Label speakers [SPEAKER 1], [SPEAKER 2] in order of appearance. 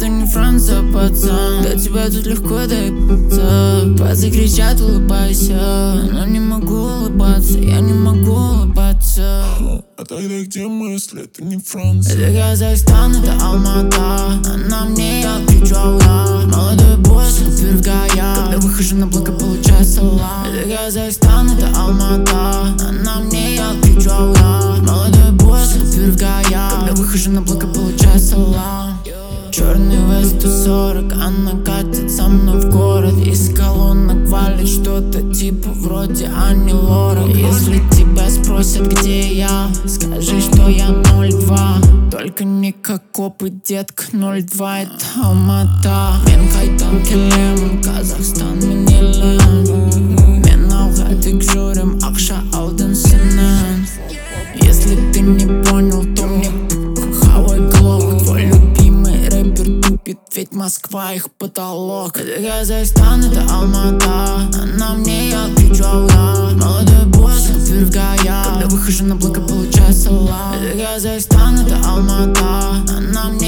[SPEAKER 1] Это не Франция, пацан. До тебя тут легко доебаться. Пацаны кричат, улыбайся, но не могу улыбаться, я не могу улыбаться.
[SPEAKER 2] А тогда где мысли? Это не Франция.
[SPEAKER 1] Это Казахстан, это Алмата. Она мне, я кричу Аллах. Молодой босс, супер в гаях. Когда выхожу на блока, получаю салам. Это Казахстан, это Алмата. Она мне, я кричу Аллах. Молодой босс, супер в гаях. Когда выхожу на блока, получаю салам. Черный вест 140, она катит со мной в город. Из колонок валит что-то типа вроде Ани Лорак. Если тебя спросят, где я, скажи, что я 02. Только не как копы, детка, 02 это Алмата. Мен қайтам келемін, Казахстан мен елім. Мен алға тек жүрем, ақша алдын сенен. Если ты не понял, то мне хавай глок. Твой любимый рэпер тупит, ведь Москва их потолок. Это Казахстан, это Алмата. Она мне, я кричу Аллах. Молодой босс, супер в гаях. Когда выхожу на блока, получаю салам. Это Казахстан, это Алмата. Она мне